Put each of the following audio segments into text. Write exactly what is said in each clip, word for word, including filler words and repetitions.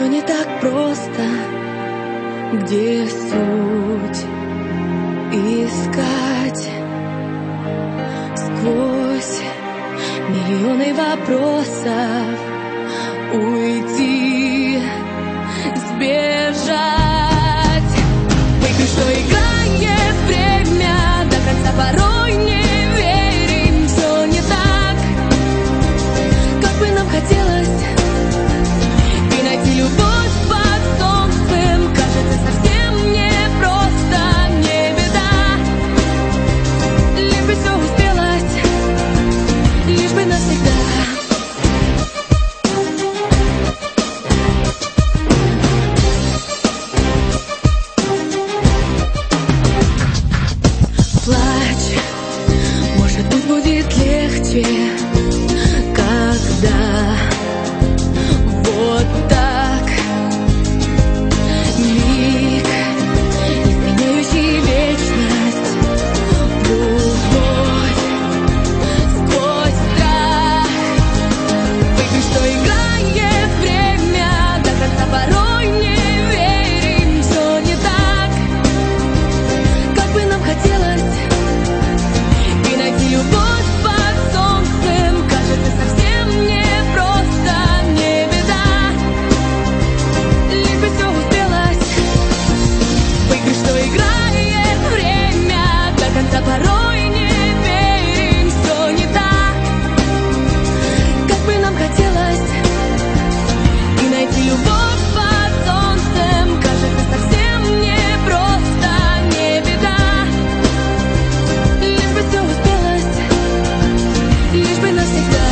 все не так просто. Где суть искать сквозь миллионы вопросов? Уйти, сбежать. Выигрыш, что играет время до конца, порой не верим, все не так, как бы нам хотелось. И найти любовь под солнцем кажется совсем непросто, не беда. Лишь бы все успелось, лишь бы навсегда. Плачь, может быть, будет легче, когда вот так миг, изменяющий вечность, любовь сквозь страх. Выигрыш, что играет время до конца, порой не верим, все не так, как бы нам хотелось. И найти любовь под солнцем кажется совсем непросто, не беда. Лишь бы все успелось. Выигрыш, что играет время до конца, порой не верим, все не так, как бы нам хотелось. И найти любовь под солнцем кажется совсем непросто, не беда. Лишь бы все успелось, лишь бы навсегда.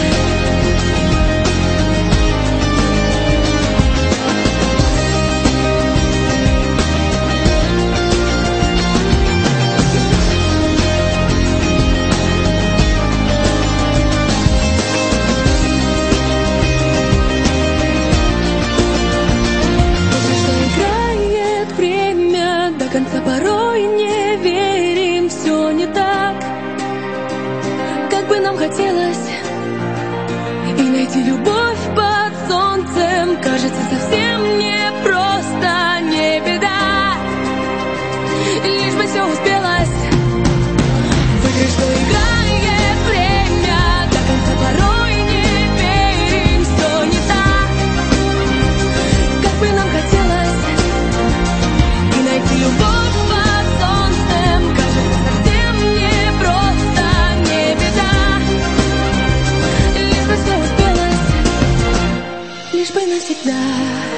Играет время до конца, порой не верим, все не так, как бы нам хотелось. И найти любовь под солнцем кажется совсем непросто, не беда. Лишь бы все успелось. Выигрыш, что играет время до конца, порой не верим, все не так, как бы нам хотелось. И найти любовь под солнцем кажется совсем непросто, не беда. Лишь бы все успелось, лишь бы навсегда.